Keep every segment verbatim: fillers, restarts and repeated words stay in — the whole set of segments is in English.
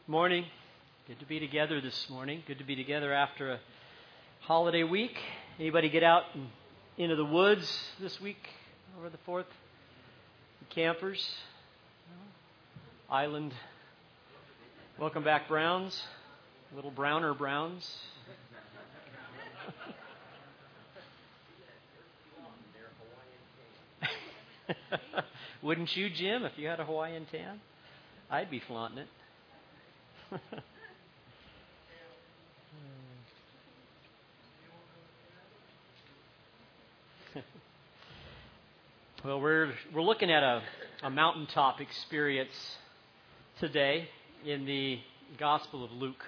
Morning. Good to be together this morning. Good to be together after a holiday week. Anybody get out and into the woods this week over the fourth? The campers? No? Island. Welcome back, Browns. A little browner Browns. Wouldn't you, Jim, if you had a Hawaiian tan? I'd be flaunting it. Well, we're we're looking at a, a mountaintop experience today in the Gospel of Luke.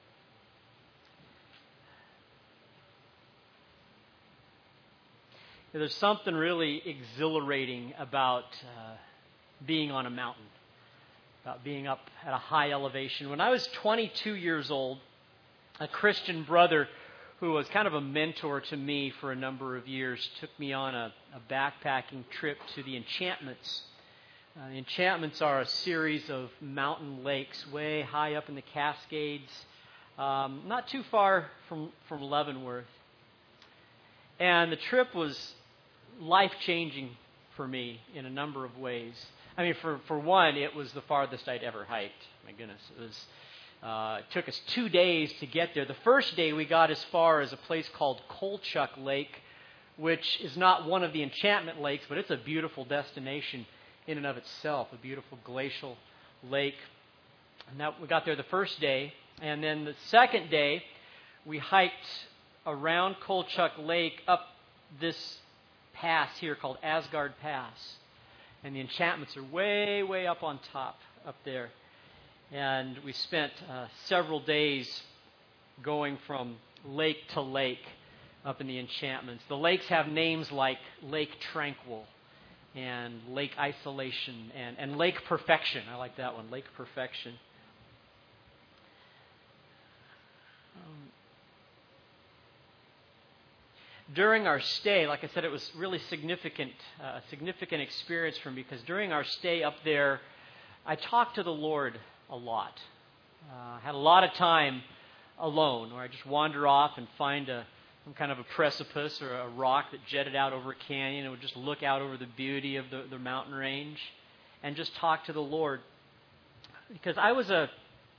There's something really exhilarating about uh, being on a mountain, about being up at a high elevation. When I was twenty-two years old, a Christian brother who was kind of a mentor to me for a number of years took me on a, a backpacking trip to the Enchantments. Uh, the Enchantments are a series of mountain lakes way high up in the Cascades, um, not too far from, from Leavenworth. And the trip was life-changing for me in a number of ways. I mean, for, for one, it was the farthest I'd ever hiked. My goodness, it was... Uh, it took us two days to get there. The first day we got as far as a place called Kolchak Lake, which is not one of the enchantment lakes, but it's a beautiful destination in and of itself, a beautiful glacial lake. And that, we got there the first day, and then the second day we hiked around Kolchak Lake up this pass here called Asgard Pass. And the enchantments are way, way up on top up there. And we spent uh, several days going from lake to lake up in the enchantments. The lakes have names like Lake Tranquil and Lake Isolation and, and Lake Perfection. I like that one, Lake Perfection. Um, during our stay, like I said, it was really significant, uh, a significant experience for me because during our stay up there, I talked to the Lord a lot. Uh, had a lot of time alone, where I just wander off and find a some kind of a precipice or a rock that jetted out over a canyon and would just look out over the beauty of the, the mountain range and just talk to the Lord. Because I was a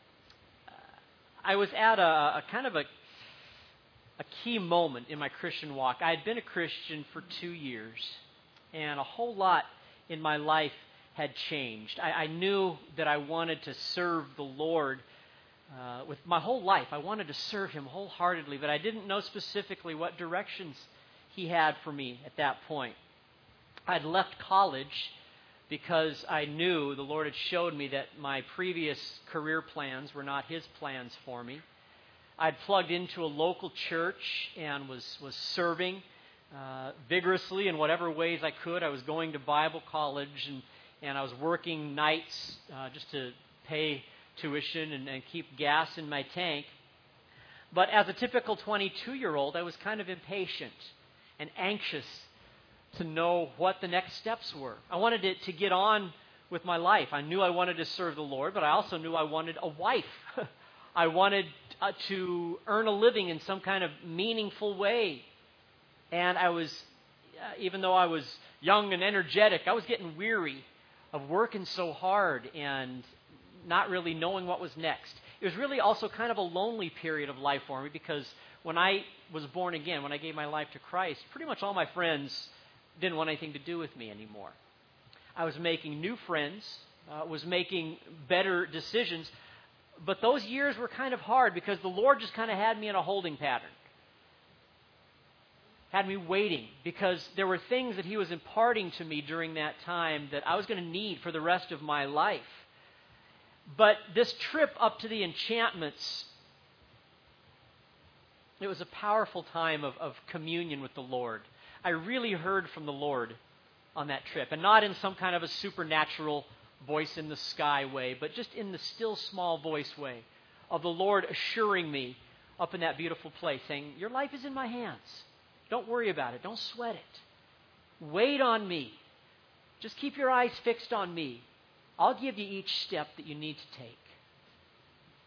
I was at a, a kind of a a key moment in my Christian walk. I had been a Christian for two years, and a whole lot in my life had changed. I, I knew that I wanted to serve the Lord uh, with my whole life. I wanted to serve Him wholeheartedly, but I didn't know specifically what directions He had for me at that point. I'd left college because I knew the Lord had showed me that my previous career plans were not His plans for me. I'd plugged into a local church and was, was serving uh, vigorously in whatever ways I could. I was going to Bible college and And I was working nights uh, just to pay tuition and, and keep gas in my tank. But as a typical twenty-two-year-old, I was kind of impatient and anxious to know what the next steps were. I wanted to, to get on with my life. I knew I wanted to serve the Lord, but I also knew I wanted a wife. I wanted uh, to earn a living in some kind of meaningful way. And I was, uh, even though I was young and energetic, I was getting weary of working so hard and not really knowing what was next. It was really also kind of a lonely period of life for me because when I was born again, when I gave my life to Christ, pretty much all my friends didn't want anything to do with me anymore. I was making new friends, uh, was making better decisions, but those years were kind of hard because the Lord just kind of had me in a holding pattern. Had me waiting because there were things that He was imparting to me during that time that I was going to need for the rest of my life. But this trip up to the enchantments, it was a powerful time of, of communion with the Lord. I really heard from the Lord on that trip, and not in some kind of a supernatural voice in the sky way, but just in the still small voice way of the Lord assuring me up in that beautiful place, saying, your life is in my hands. Don't worry about it. Don't sweat it. Wait on me. Just keep your eyes fixed on me. I'll give you each step that you need to take.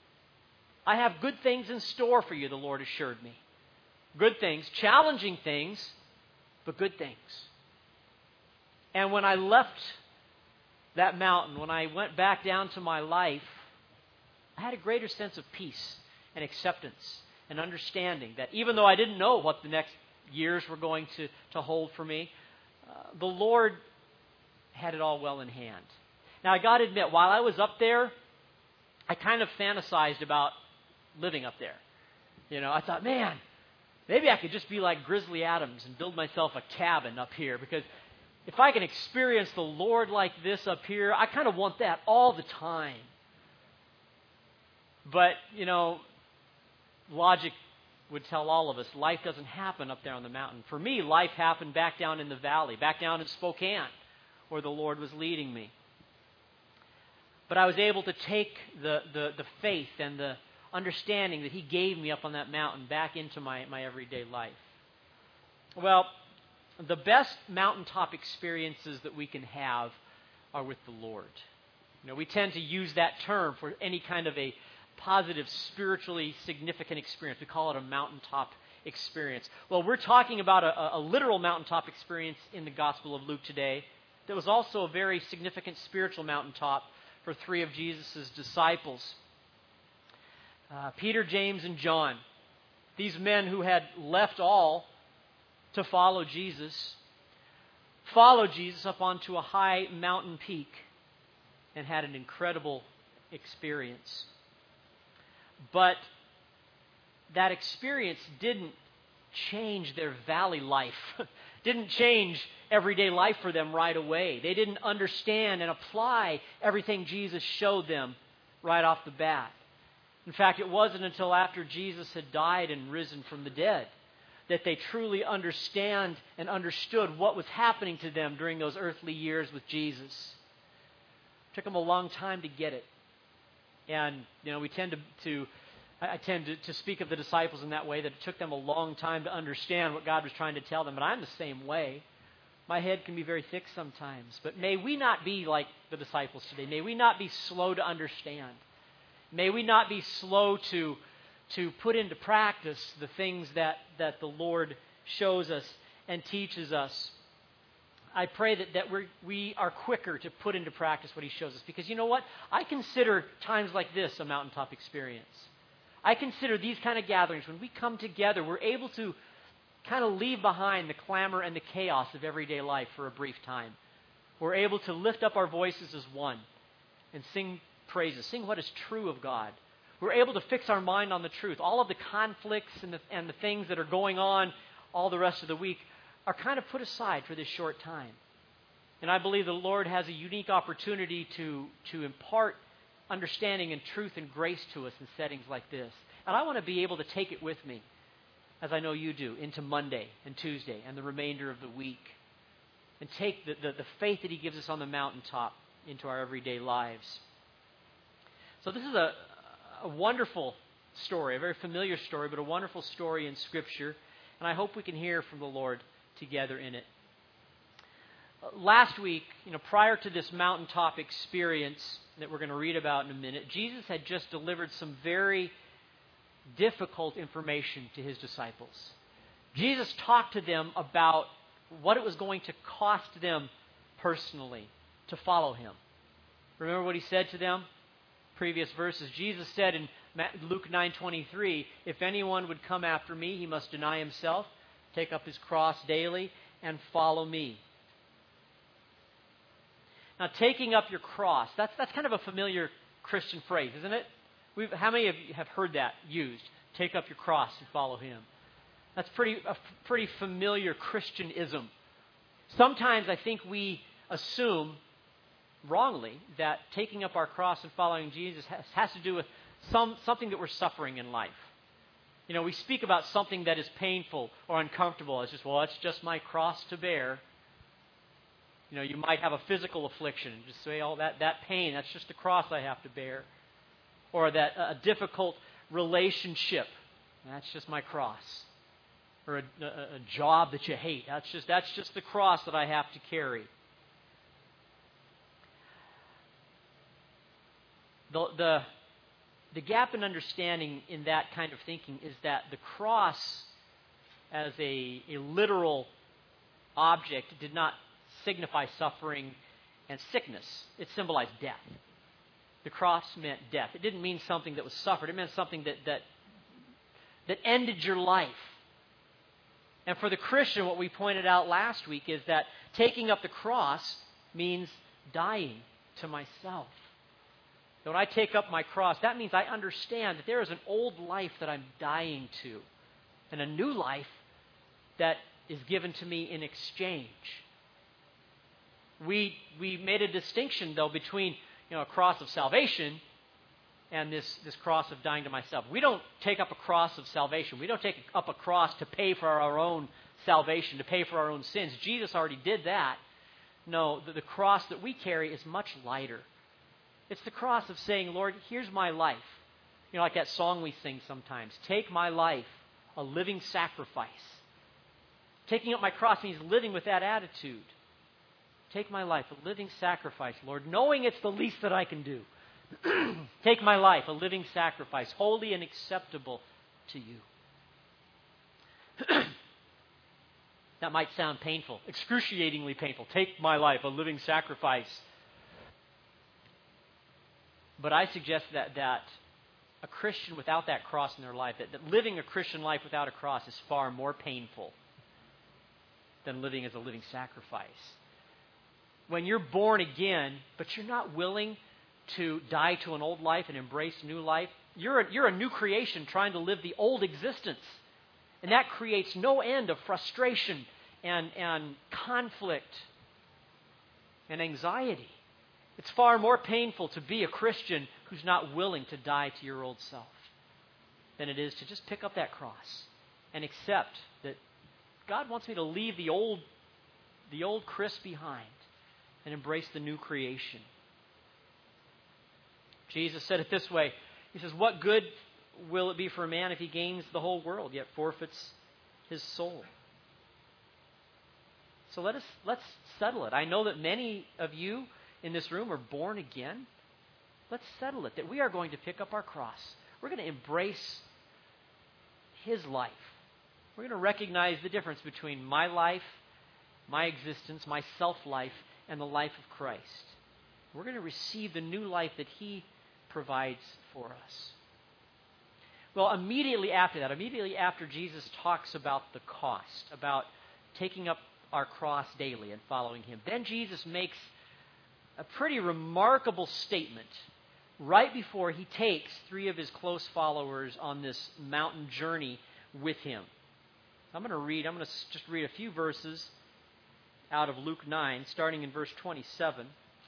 I have good things in store for you, the Lord assured me. Good things, challenging things, but good things. And when I left that mountain, when I went back down to my life, I had a greater sense of peace and acceptance and understanding that even though I didn't know what the next years were going to, to hold for me, uh, the Lord had it all well in hand. Now, I got to admit, while I was up there, I kind of fantasized about living up there. You know, I thought, man, maybe I could just be like Grizzly Adams and build myself a cabin up here, because if I can experience the Lord like this up here, I kind of want that all the time. But, you know, logic would tell all of us life doesn't happen up there on the mountain. For me, life happened back down in the valley, back down in Spokane, where the Lord was leading me. But I was able to take the, the, the faith and the understanding that He gave me up on that mountain back into my, my everyday life. Well, the best mountaintop experiences that we can have are with the Lord. You know, we tend to use that term for any kind of a positive, spiritually significant experience. We call it a mountaintop experience. Well, we're talking about a, a literal mountaintop experience in the Gospel of Luke today that was also a very significant spiritual mountaintop for three of Jesus' disciples. Uh, Peter, James, and John. These men who had left all to follow Jesus, followed Jesus up onto a high mountain peak and had an incredible experience. But that experience didn't change their valley life, didn't change everyday life for them right away. They didn't understand and apply everything Jesus showed them right off the bat. In fact, it wasn't until after Jesus had died and risen from the dead that they truly understand and understood what was happening to them during those earthly years with Jesus. It took them a long time to get it. And, you know, we tend to, to I tend to, to speak of the disciples in that way, that it took them a long time to understand what God was trying to tell them. But I'm the same way. My head can be very thick sometimes. But may we not be like the disciples today. May we not be slow to understand. May we not be slow to, to put into practice the things that, that the Lord shows us and teaches us. I pray that, that we're, we are quicker to put into practice what He shows us. Because you know what? I consider times like this a mountaintop experience. I consider these kind of gatherings, when we come together, we're able to kind of leave behind the clamor and the chaos of everyday life for a brief time. We're able to lift up our voices as one and sing praises, sing what is true of God. We're able to fix our mind on the truth. All of the conflicts and the, and the things that are going on all the rest of the week are kind of put aside for this short time. And I believe the Lord has a unique opportunity to, to impart understanding and truth and grace to us in settings like this. And I want to be able to take it with me, as I know you do, into Monday and Tuesday and the remainder of the week. And take the, the, the faith that He gives us on the mountaintop into our everyday lives. So this is a, a wonderful story, a very familiar story, but a wonderful story in Scripture. And I hope we can hear from the Lord together in it. Last week, you know, prior to this mountaintop experience that we're going to read about in a minute, Jesus had just delivered some very difficult information to His disciples. Jesus talked to them about what it was going to cost them personally to follow Him. Remember what He said to them? Previous verses. Jesus said in Luke nine twenty-three, "If anyone would come after me, he must deny himself, take up his cross daily, and follow me." Now, taking up your cross, that's, that's kind of a familiar Christian phrase, isn't it? We've, how many of you have heard that used? Take up your cross and follow Him. That's pretty a pretty familiar Christianism. Sometimes I think we assume, wrongly, that taking up our cross and following Jesus has, has to do with some something that we're suffering in life. You know, we speak about something that is painful or uncomfortable as just, well, it's just my cross to bear. You know, you might have a physical affliction and just say, oh, that, that pain, that's just the cross I have to bear. Or that a difficult relationship, that's just my cross. Or a, a, a job that you hate, that's just that's just the cross that I have to carry. The, the the gap in understanding in that kind of thinking is that the cross as a, a literal object did not signify suffering and sickness. It symbolized death. The cross meant death. It didn't mean something that was suffered. It meant something that that, that ended your life. And for the Christian, what we pointed out last week is that taking up the cross means dying to myself. So when I take up my cross, that means I understand that there is an old life that I'm dying to and a new life that is given to me in exchange. We we made a distinction, though, between you know a cross of salvation and this, this cross of dying to myself. We don't take up a cross of salvation. We don't take up a cross to pay for our own salvation, to pay for our own sins. Jesus already did that. No, the, the cross that we carry is much lighter. It's the cross of saying, Lord, here's my life. You know, like that song we sing sometimes. Take my life, a living sacrifice. Taking up my cross means living with that attitude. Take my life, a living sacrifice, Lord, knowing it's the least that I can do. Take my life, a living sacrifice, holy and acceptable to you. That might sound painful, excruciatingly painful. Take my life, a living sacrifice. But I suggest that, that a Christian without that cross in their life, that, that living a Christian life without a cross is far more painful than living as a living sacrifice. When you're born again, but you're not willing to die to an old life and embrace new life, you're a, you're a new creation trying to live the old existence. And that creates no end of frustration and, and conflict and anxiety. It's far more painful to be a Christian who's not willing to die to your old self than it is to just pick up that cross and accept that God wants me to leave the old, the old Chris behind and embrace the new creation. Jesus said it this way. He says, what good will it be for a man if he gains the whole world, yet forfeits his soul? So let us, let's settle it. I know that many of you in this room are born again. Let's settle it, that we are going to pick up our cross. We're going to embrace his life. We're going to recognize the difference between my life, my existence, my self-life, and the life of Christ. We're going to receive the new life that he provides for us. Well, immediately after that, immediately after Jesus talks about the cost, about taking up our cross daily and following him, then Jesus makes a pretty remarkable statement right before he takes three of his close followers on this mountain journey with him. I'm going to read, I'm going to just read a few verses out of Luke nine, starting in verse twenty-seven.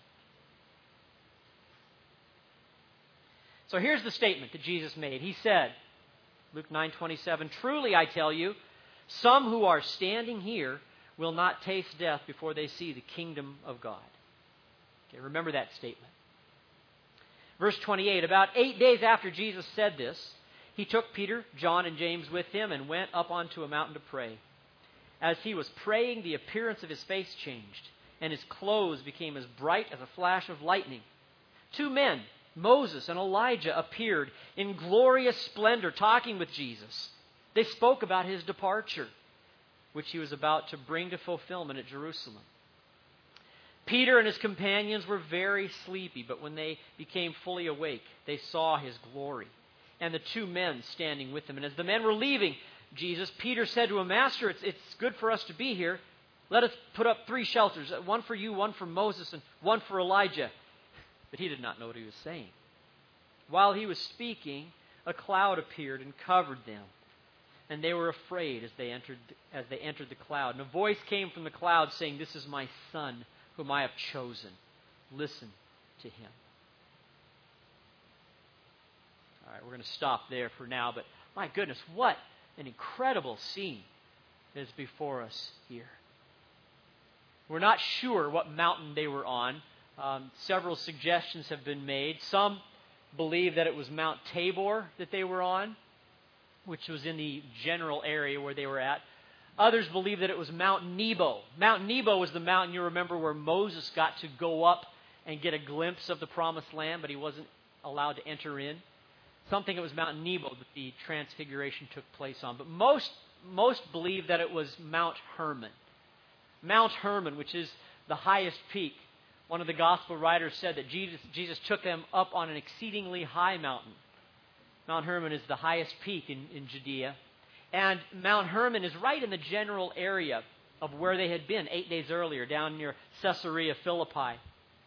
So here's the statement that Jesus made. He said, Luke nine twenty-seven, truly I tell you, some who are standing here will not taste death before they see the kingdom of God. Okay, remember that statement. Verse twenty-eight, about eight days after Jesus said this, he took Peter, John, and James with him and went up onto a mountain to pray. As he was praying, the appearance of his face changed, and his clothes became as bright as a flash of lightning. Two men, Moses and Elijah, appeared in glorious splendor talking with Jesus. They spoke about his departure, which he was about to bring to fulfillment at Jerusalem. Peter and his companions were very sleepy, but when they became fully awake, they saw his glory and the two men standing with him. And as the men were leaving Jesus, Peter said to him, Master, it's, it's good for us to be here. Let us put up three shelters, one for you, one for Moses, and one for Elijah. But he did not know what he was saying. While he was speaking, a cloud appeared and covered them. And they were afraid as they entered as they entered the cloud. And a voice came from the cloud saying, This is my son, whom I have chosen. Listen to him. All right, we're going to stop there for now. But my goodness, what an incredible scene is before us here. We're not sure what mountain they were on. Um, several suggestions have been made. Some believe that it was Mount Tabor that they were on, which was in the general area where they were at. Others believe that it was Mount Nebo. Mount Nebo was the mountain, you remember, where Moses got to go up and get a glimpse of the promised land, but he wasn't allowed to enter in. something that was Mount Nebo that the transfiguration took place on. But most, most believe that it was Mount Hermon. Mount Hermon, which is the highest peak. One of the gospel writers said that Jesus, Jesus took them up on an exceedingly high mountain. Mount Hermon is the highest peak in, in Judea. And Mount Hermon is right in the general area of where they had been eight days earlier, down near Caesarea Philippi.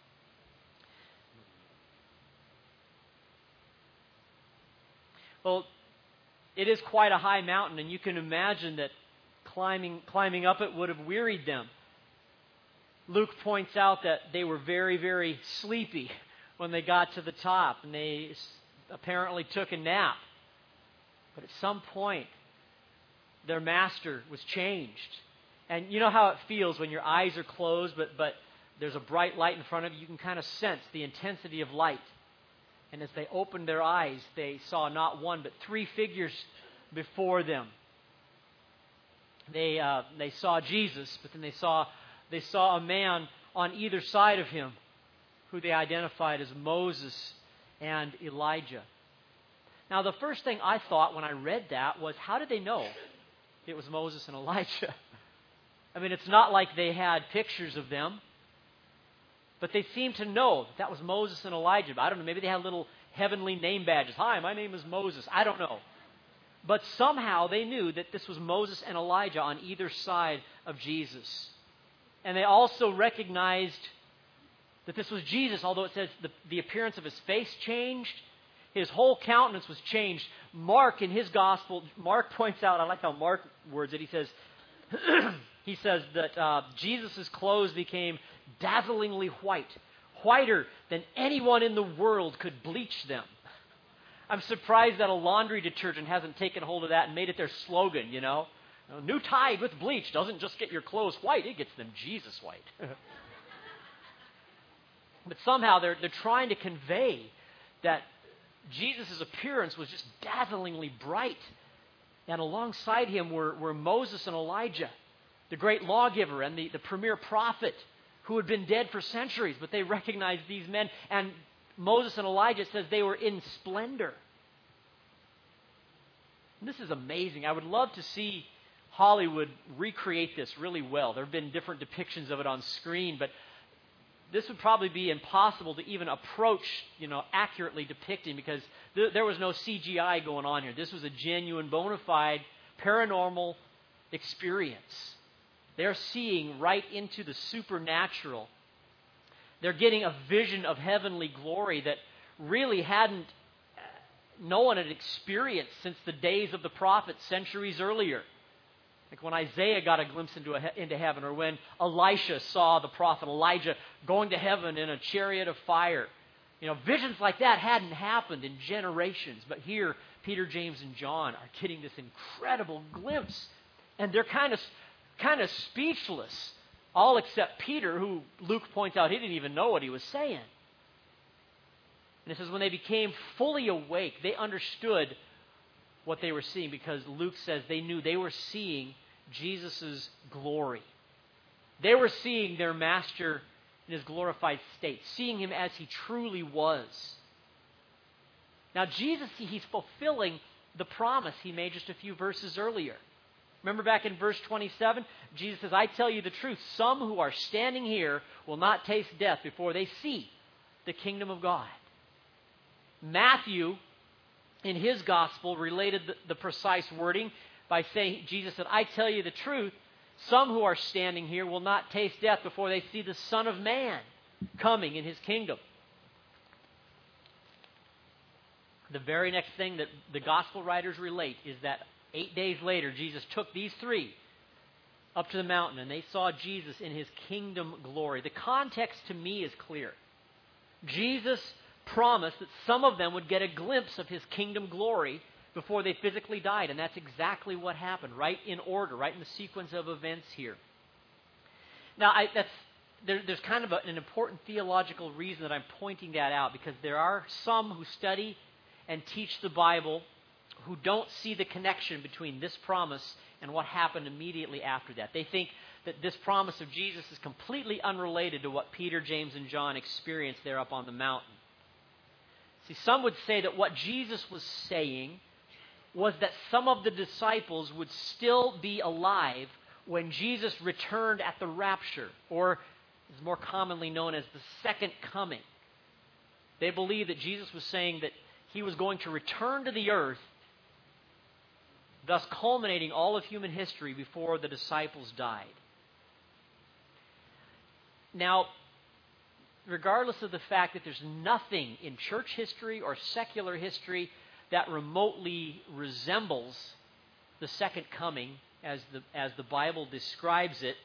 Well, it is quite a high mountain, and you can imagine that climbing, climbing up it would have wearied them. Luke points out that they were very, very sleepy when they got to the top, and they apparently took a nap. But at some point, their master was changed. And you know how it feels when your eyes are closed, but, but there's a bright light in front of you. You can kind of sense the intensity of light. And as they opened their eyes, they saw not one, but three figures before them. They, uh, they saw Jesus, but then they saw, they saw a man on either side of him who they identified as Moses and Elijah. Now, the first thing I thought when I read that was, how did they know it was Moses and Elijah? I mean, it's not like they had pictures of them, but they seemed to know that, that was Moses and Elijah. I don't know, maybe they had little heavenly name badges. Hi, my name is Moses. I don't know. But somehow they knew that this was Moses and Elijah on either side of Jesus. And they also recognized that this was Jesus, although it says the, the appearance of his face changed. His whole countenance was changed. Mark, in his gospel, Mark points out, I like how Mark words it, he says, he says that uh, Jesus' clothes became dazzlingly white, whiter than anyone in the world could bleach them. I'm surprised that a laundry detergent hasn't taken hold of that and made it their slogan, you know. New Tide with bleach doesn't just get your clothes white, it gets them Jesus white. But somehow they're, they're trying to convey that Jesus' appearance was just dazzlingly bright. And alongside him were, were Moses and Elijah, the great lawgiver and the, the premier prophet who had been dead for centuries. But they recognized these men. And Moses and Elijah, it says they were in splendor. And this is amazing. I would love to see Hollywood recreate this really well. There have been different depictions of it on screen, but this would probably be impossible to even approach, you know, accurately depicting, because th- there was no C G I going on here. This was a genuine, bona fide, paranormal experience. They're seeing right into the supernatural. They're getting a vision of heavenly glory that really hadn't, no one had experienced since the days of the prophets centuries earlier. Like when Isaiah got a glimpse into, a, into heaven, or when Elisha saw the prophet Elijah going to heaven in a chariot of fire. You know, visions like that hadn't happened in generations. But here, Peter, James, and John are getting this incredible glimpse. And they're kind of, kind of speechless. All except Peter, who Luke points out he didn't even know what he was saying. And it says when they became fully awake, they understood what they were seeing, because Luke says they knew they were seeing Jesus' glory. They were seeing their master in his glorified state, seeing him as he truly was. Now Jesus, he's fulfilling the promise he made just a few verses earlier. Remember back in verse twenty-seven, Jesus says, I tell you the truth, some who are standing here will not taste death before they see the kingdom of God. Matthew, in his gospel, related the, the precise wording by saying, Jesus said, I tell you the truth, some who are standing here will not taste death before they see the Son of Man coming in his kingdom. The very next thing that the gospel writers relate is that eight days later, Jesus took these three up to the mountain, and they saw Jesus in his kingdom glory. The context to me is clear. Jesus promised that some of them would get a glimpse of his kingdom glory before they physically died. And that's exactly what happened, right in order, right in the sequence of events here. Now, I, that's, there, there's kind of a, an important theological reason that I'm pointing that out, because there are some who study and teach the Bible who don't see the connection between this promise and what happened immediately after that. They think that this promise of Jesus is completely unrelated to what Peter, James, and John experienced there up on the mountain. See, some would say that what Jesus was saying was that some of the disciples would still be alive when Jesus returned at the rapture, or is more commonly known as the second coming. They believed that Jesus was saying that he was going to return to the earth, thus culminating all of human history before the disciples died. Now, regardless of the fact that there's nothing in church history or secular history that remotely resembles the second coming as the, as the Bible describes it,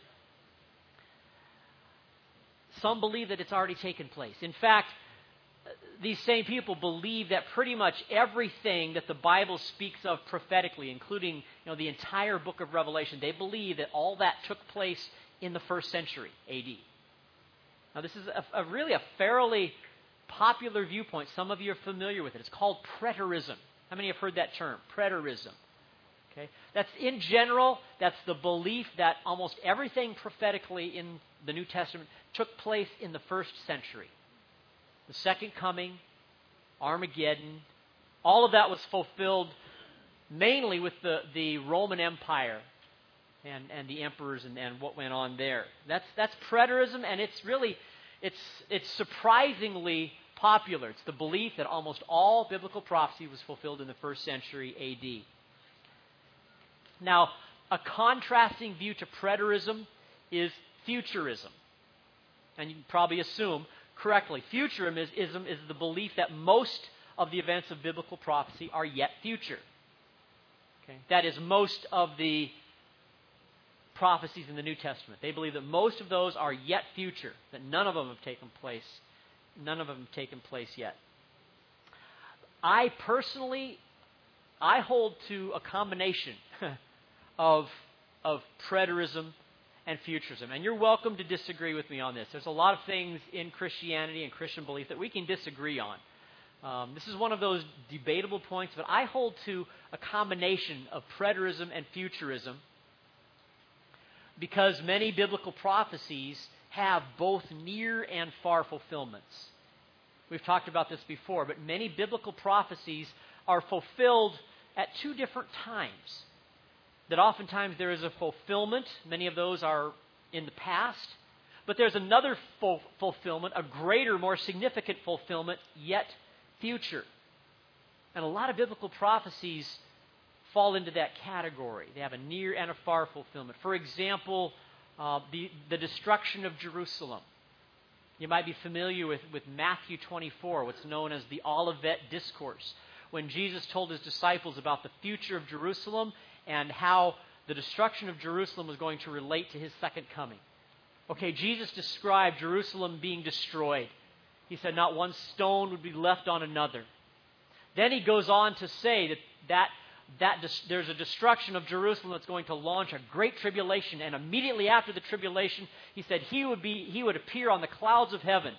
some believe that it's already taken place. In fact, these same people believe that pretty much everything that the Bible speaks of prophetically, including you know, the entire book of Revelation, they believe that all that took place in the first century A D. Now, this is a, a really a fairly popular viewpoint. Some of you are familiar with it. It's called preterism. How many have heard that term? Preterism. Okay, that's in general, that's the belief that almost everything prophetically in the New Testament took place in the first century. The second coming, Armageddon, all of that was fulfilled mainly with the, the Roman Empire and, and the emperors and, and what went on there. That's that's preterism, and it's really it's it's surprisingly popular. It's the belief that almost all biblical prophecy was fulfilled in the first century A D. Now, a contrasting view to preterism is futurism. And you can probably assume correctly, futurism is, is, is the belief that most of the events of biblical prophecy are yet future. Okay? That is, most of the prophecies in the New Testament. They believe that most of those are yet future, that none of them have taken place. None of them have taken place yet. I personally, I hold to a combination of, of preterism and futurism. And you're welcome to disagree with me on this. There's a lot of things in Christianity and Christian belief that we can disagree on. Um, this is one of those debatable points, but I hold to a combination of preterism and futurism because many biblical prophecies have both near and far fulfillments. We've talked about this before, but many biblical prophecies are fulfilled at two different times. That oftentimes there is a fulfillment. Many of those are in the past. But there's another ful- fulfillment, a greater, more significant fulfillment, yet future. And a lot of biblical prophecies fall into that category. They have a near and a far fulfillment. For example, uh, the, the destruction of Jerusalem. You might be familiar with, with Matthew twenty-four, what's known as the Olivet Discourse, when Jesus told his disciples about the future of Jerusalem and how the destruction of Jerusalem was going to relate to his second coming. Okay, Jesus described Jerusalem being destroyed. He said not one stone would be left on another. Then he goes on to say that, that, that dis- there's a destruction of Jerusalem that's going to launch a great tribulation, and immediately after the tribulation, he said he would be he would appear on the clouds of heaven,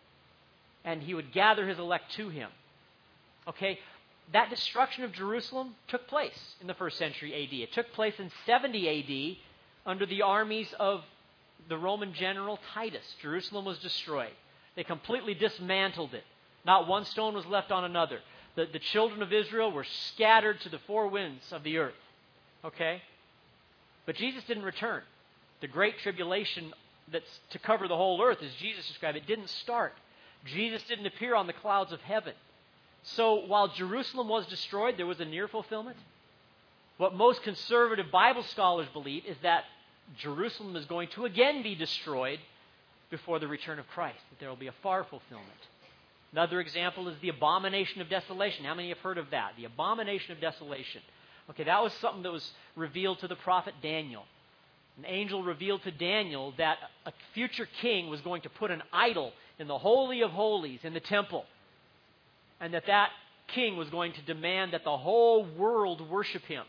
and he would gather his elect to him. Okay, that destruction of Jerusalem took place in the first century A D. It took place in seventy A D under the armies of the Roman general Titus. Jerusalem was destroyed. They completely dismantled it. Not one stone was left on another. The, the children of Israel were scattered to the four winds of the earth. Okay? But Jesus didn't return. The great tribulation that's to cover the whole earth, as Jesus described it, didn't start. Jesus didn't appear on the clouds of heaven. So while Jerusalem was destroyed, there was a near fulfillment. What most conservative Bible scholars believe is that Jerusalem is going to again be destroyed before the return of Christ, that there will be a far fulfillment. Another example is the abomination of desolation. How many have heard of that? The abomination of desolation. Okay, that was something that was revealed to the prophet Daniel. An angel revealed to Daniel that a future king was going to put an idol in the Holy of Holies in the temple. And that that king was going to demand that the whole world worship him.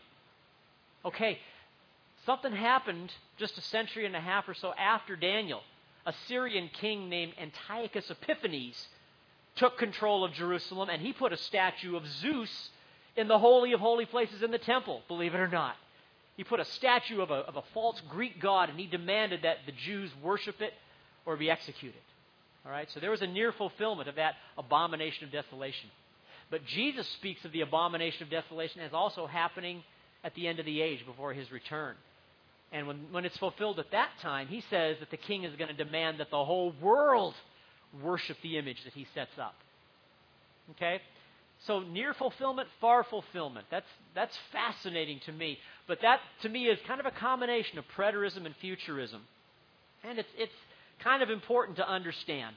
Okay, something happened just a century and a half or so after Daniel. A Syrian king named Antiochus Epiphanes took control of Jerusalem, and he put a statue of Zeus in the Holy of Holy Places in the temple, believe it or not. He put a statue of a, of a false Greek god, and he demanded that the Jews worship it or be executed. All right, so there was a near fulfillment of that abomination of desolation. But Jesus speaks of the abomination of desolation as also happening at the end of the age before his return. And when, when it's fulfilled at that time, he says that the king is going to demand that the whole world worship the image that he sets up. Okay? So near fulfillment, far fulfillment. That's, that's fascinating to me. But that, to me, is kind of a combination of preterism and futurism. And it's, it's kind of important to understand.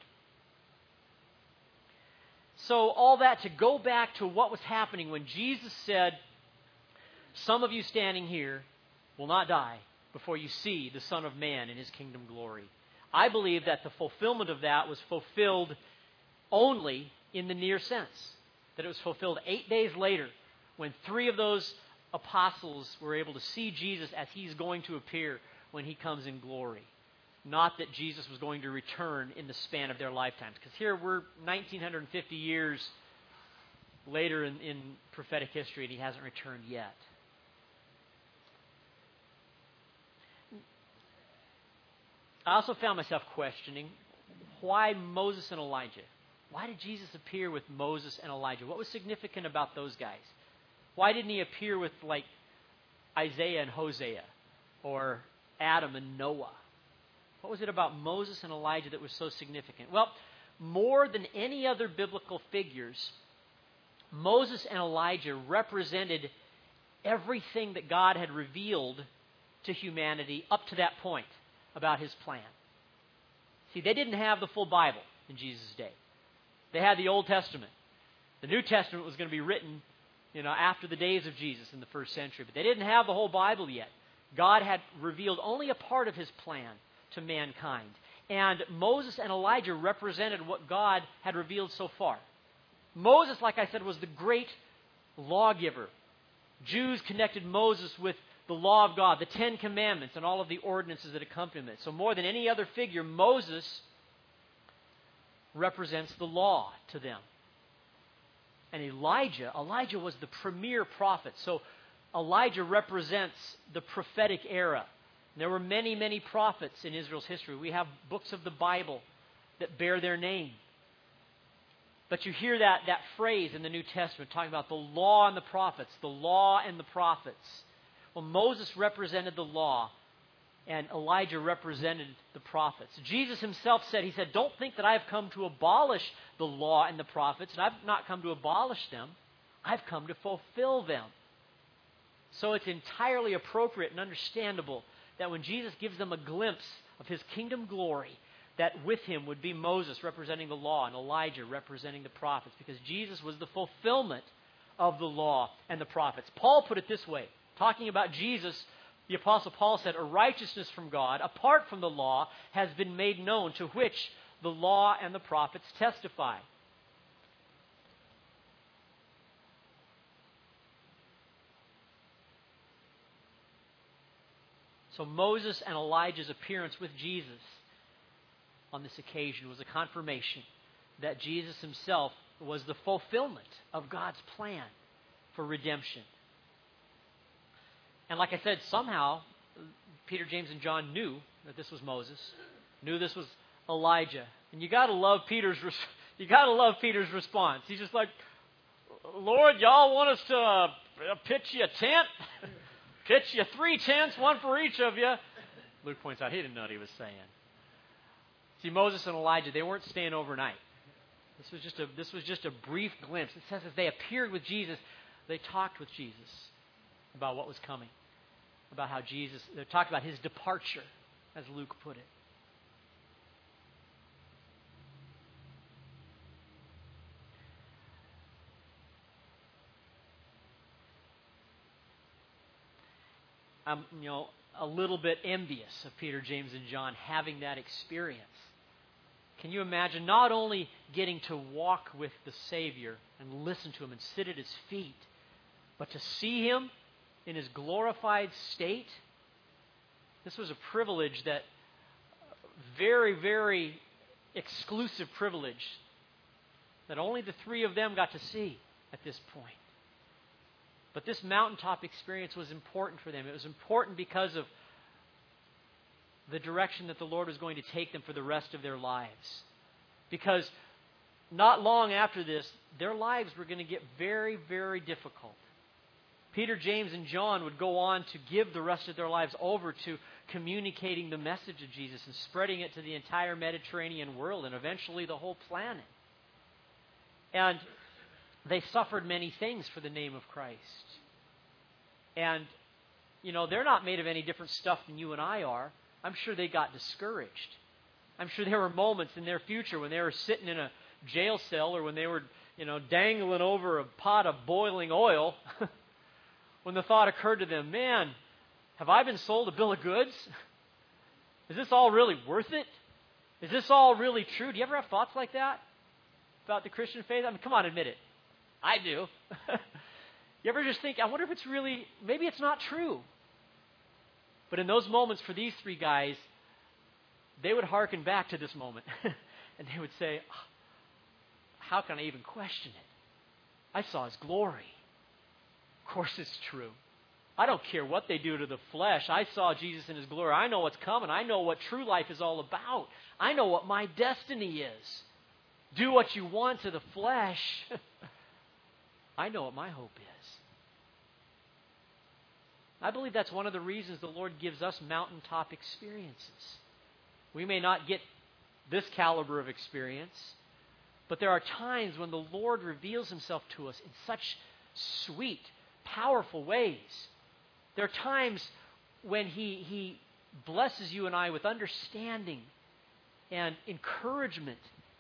So all that to go back to what was happening when Jesus said, some of you standing here will not die before you see the Son of Man in his kingdom glory. I believe that the fulfillment of that was fulfilled only in the near sense. That it was fulfilled eight days later when three of those apostles were able to see Jesus as he's going to appear when he comes in glory. Not that Jesus was going to return in the span of their lifetimes. Because here we're nineteen fifty years later in, in prophetic history and he hasn't returned yet. I also found myself questioning why Moses and Elijah? Why did Jesus appear with Moses and Elijah? What was significant about those guys? Why didn't he appear with, like, Isaiah and Hosea or Adam and Noah? What was it about Moses and Elijah that was so significant? Well, more than any other biblical figures, Moses and Elijah represented everything that God had revealed to humanity up to that point about his plan. See, they didn't have the full Bible in Jesus' day. They had the Old Testament. The New Testament was going to be written, you know, after the days of Jesus in the first century. But they didn't have the whole Bible yet. God had revealed only a part of his plan to mankind. And Moses and Elijah represented what God had revealed so far. Moses, like I said, was the great lawgiver. Jews connected Moses with the law of God, the Ten Commandments, and all of the ordinances that accompany it. So more than any other figure, Moses represents the law to them. And Elijah, Elijah was the premier prophet. So Elijah represents the prophetic era. There were many, many prophets in Israel's history. We have books of the Bible that bear their name. But you hear that, that phrase in the New Testament talking about the law and the prophets, the law and the prophets. Well, Moses represented the law, and Elijah represented the prophets. Jesus himself said, he said, don't think that I have come to abolish the law and the prophets, and I've not come to abolish them. I've come to fulfill them. So it's entirely appropriate and understandable that when Jesus gives them a glimpse of his kingdom glory, that with him would be Moses representing the law and Elijah representing the prophets, because Jesus was the fulfillment of the law and the prophets. Paul put it this way, talking about Jesus. The Apostle Paul said, a righteousness from God, apart from the law, has been made known, to which the law and the prophets testify. So Moses and Elijah's appearance with Jesus on this occasion was a confirmation that Jesus himself was the fulfillment of God's plan for redemption. And like I said, somehow Peter, James, and John knew that this was Moses, knew this was Elijah. And you got to love Peter's you got to love Peter's response. He's just like, Lord, y'all want us to uh, pitch you a tent? Pitch you three tents, one for each of you. Luke points out he didn't know what he was saying. See, Moses and Elijah, they weren't staying overnight. This was just a this was just a brief glimpse. It says as they appeared with Jesus, they talked with Jesus about what was coming, about how Jesus, they talked about his departure, as Luke put it. I'm, you know, a little bit envious of Peter, James, and John having that experience. Can you imagine not only getting to walk with the Savior and listen to him and sit at his feet, but to see him in his glorified state? This was a privilege that, very, very exclusive privilege that only the three of them got to see at this point. But this mountaintop experience was important for them. It was important because of the direction that the Lord was going to take them for the rest of their lives. Because not long after this, their lives were going to get very, very difficult. Peter, James, and John would go on to give the rest of their lives over to communicating the message of Jesus and spreading it to the entire Mediterranean world and eventually the whole planet. And they suffered many things for the name of Christ. And, you know, they're not made of any different stuff than you and I are. I'm sure they got discouraged. I'm sure there were moments in their future when they were sitting in a jail cell or when they were, you know, dangling over a pot of boiling oil when the thought occurred to them, man, have I been sold a bill of goods? Is this all really worth it? Is this all really true? Do you ever have thoughts like that about the Christian faith? I mean, come on, admit it. I do. You ever just think, I wonder if it's really, maybe it's not true. But in those moments for these three guys, they would hearken back to this moment. And they would say, how can I even question it? I saw His glory. Of course it's true. I don't care what they do to the flesh. I saw Jesus in His glory. I know what's coming. I know what true life is all about. I know what my destiny is. Do what you want to the flesh. I know what my hope is. I believe that's one of the reasons the Lord gives us mountaintop experiences. We may not get this caliber of experience, but there are times when the Lord reveals Himself to us in such sweet, powerful ways. There are times when He, he blesses you and I with understanding and encouragement.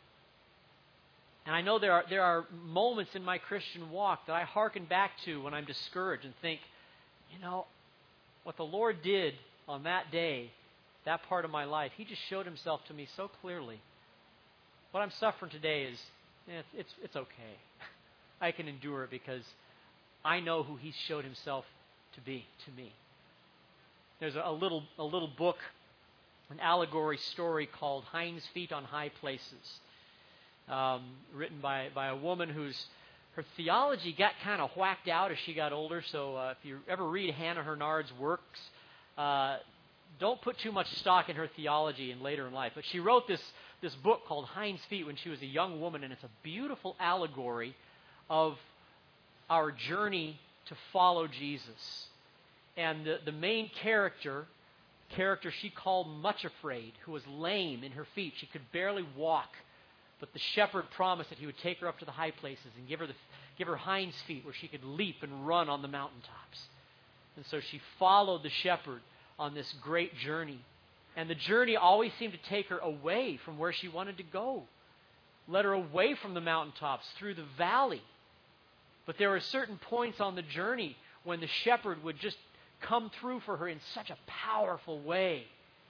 And I know there are, there are moments in my Christian walk that I hearken back to when I'm discouraged and think, you know, what the Lord did on that day, that part of my life, He just showed Himself to me so clearly. What I'm suffering today is, eh, it's, it's, it's okay. I can endure it because I know who He showed Himself to be to me. There's a, a little a little book, an allegory story called Hinds Feet on High Places, um, written by, by a woman whose her theology got kind of whacked out as she got older. So uh, if you ever read Hannah Hurnard's works, uh, don't put too much stock in her theology in later in life. But she wrote this, this book called Hinds Feet when she was a young woman, and it's a beautiful allegory of our journey to follow Jesus. And the, the main character, character she called Much Afraid, who was lame in her feet. She could barely walk. But the shepherd promised that he would take her up to the high places and give her the, give her hinds feet where she could leap and run on the mountaintops. And so she followed the shepherd on this great journey. And the journey always seemed to take her away from where she wanted to go. Led her away from the mountaintops, through the valley. But there were certain points on the journey when the shepherd would just come through for her in such a powerful way.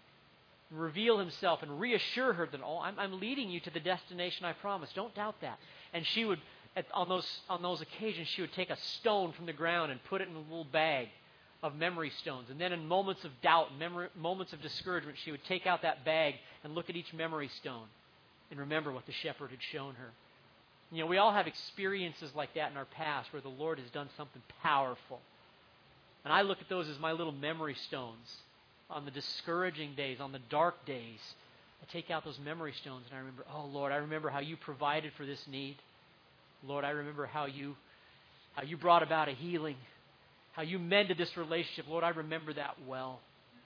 Reveal Himself and reassure her that, oh, I'm, I'm leading you to the destination I promised. Don't doubt that. And she would, at, on those on those occasions, she would take a stone from the ground and put it in a little bag of memory stones. And then in moments of doubt, memory, moments of discouragement, she would take out that bag and look at each memory stone and remember what the shepherd had shown her. You know, we all have experiences like that in our past where the Lord has done something powerful. And I look at those as my little memory stones. On the discouraging days, on the dark days, I take out those memory stones and I remember, oh Lord, I remember how You provided for this need. Lord, I remember how you how you brought about a healing, how You mended this relationship. Lord, I remember that well.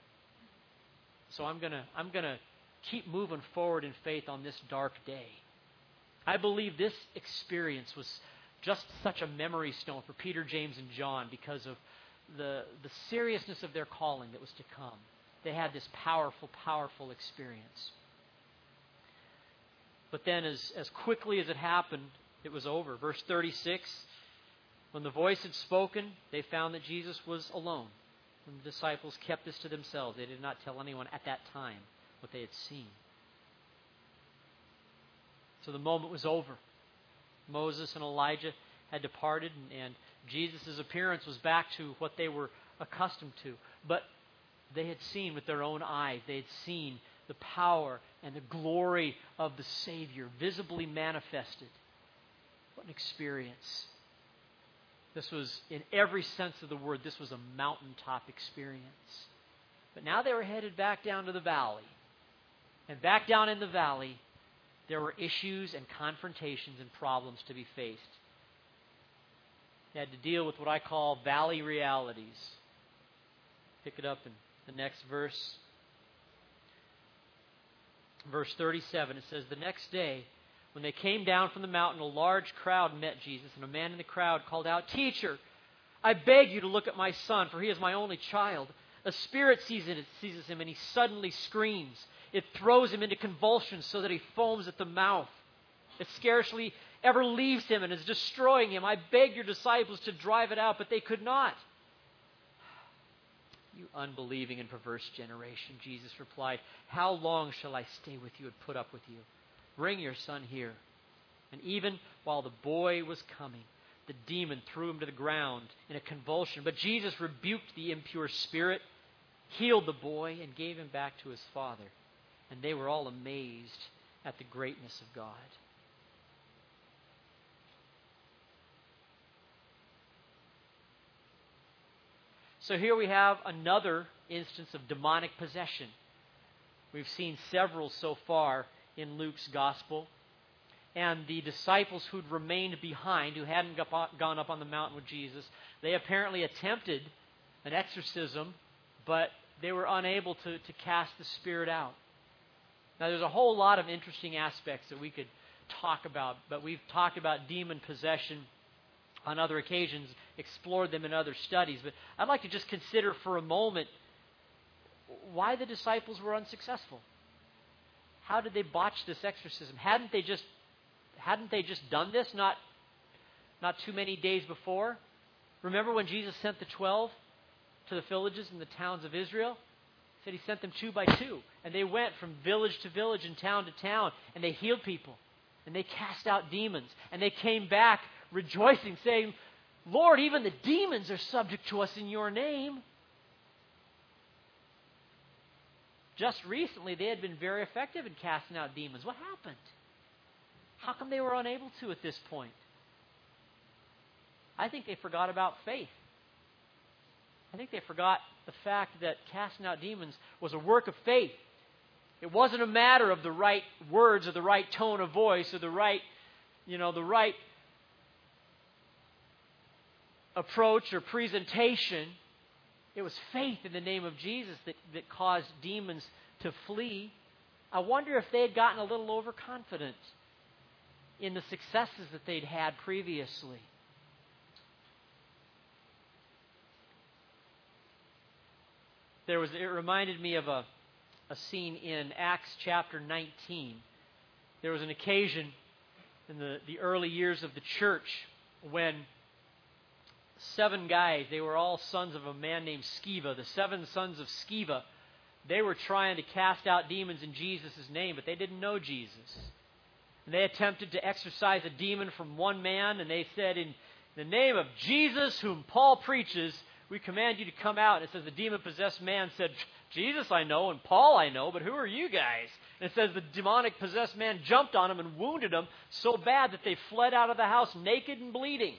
So I'm gonna I'm gonna keep moving forward in faith on this dark day. I believe this experience was just such a memory stone for Peter, James, and John because of the the seriousness of their calling that was to come. They had this powerful, powerful experience. But then as, as quickly as it happened, it was over. Verse thirty-six, when the voice had spoken, they found that Jesus was alone. And the disciples kept this to themselves. They did not tell anyone at that time what they had seen. So the moment was over. Moses and Elijah had departed, and, and Jesus' appearance was back to what they were accustomed to. But they had seen with their own eyes, they had seen the power and the glory of the Savior visibly manifested. What an experience. This was, in every sense of the word, this was a mountaintop experience. But now they were headed back down to the valley. And back down in the valley, There were issues and confrontations and problems to be faced. They had to deal with what I call valley realities. Pick it up in the next verse. Verse thirty-seven, it says, "The next day, when they came down from the mountain, a large crowd met Jesus, and a man in the crowd called out, 'Teacher, I beg you to look at my son, for he is my only child. A spirit seizes seizes him, and he suddenly screams. It throws him into convulsions so that he foams at the mouth. It scarcely ever leaves him and is destroying him. I begged your disciples to drive it out, but they could not.' 'You unbelieving and perverse generation,' Jesus replied, 'how long shall I stay with you and put up with you? Bring your son here.' And even while the boy was coming, the demon threw him to the ground in a convulsion. But Jesus rebuked the impure spirit, healed the boy, and gave him back to his father. And they were all amazed at the greatness of God." So here we have another instance of demonic possession. We've seen several so far in Luke's gospel. And the disciples who'd remained behind, who hadn't gone up on the mountain with Jesus, they apparently attempted an exorcism, but they were unable to, to cast the spirit out. Now, there's a whole lot of interesting aspects that we could talk about, but we've talked about demon possession on other occasions, explored them in other studies. But I'd like to just consider for a moment why the disciples were unsuccessful. How did they botch this exorcism? Hadn't they just hadn't they just done this not not too many days before? Remember when Jesus sent the twelve to the villages and the towns of Israel? He said he sent them two by two. And they went from village to village and town to town, and they healed people. And they cast out demons. And they came back rejoicing, saying, "Lord, even the demons are subject to us in your name." Just recently, they had been very effective in casting out demons. What happened? How come they were unable to at this point? I think they forgot about faith. I think they forgot the fact that casting out demons was a work of faith. It wasn't a matter of the right words or the right tone of voice or the right, you know, the right approach or presentation. It was faith in the name of Jesus that, that caused demons to flee. I wonder if they had gotten a little overconfident in the successes that they'd had previously. There was, it reminded me of a, a scene in Acts chapter nineteen. There was an occasion in the, the early years of the church when seven guys, they were all sons of a man named Sceva, the seven sons of Sceva, they were trying to cast out demons in Jesus' name, but they didn't know Jesus. And they attempted to exorcise a demon from one man, and they said, "In the name of Jesus, whom Paul preaches, we command you to come out." And it says the demon-possessed man said, "Jesus I know, and Paul I know, but who are you guys?" And it says the demonic-possessed man jumped on him and wounded him so bad that they fled out of the house naked and bleeding.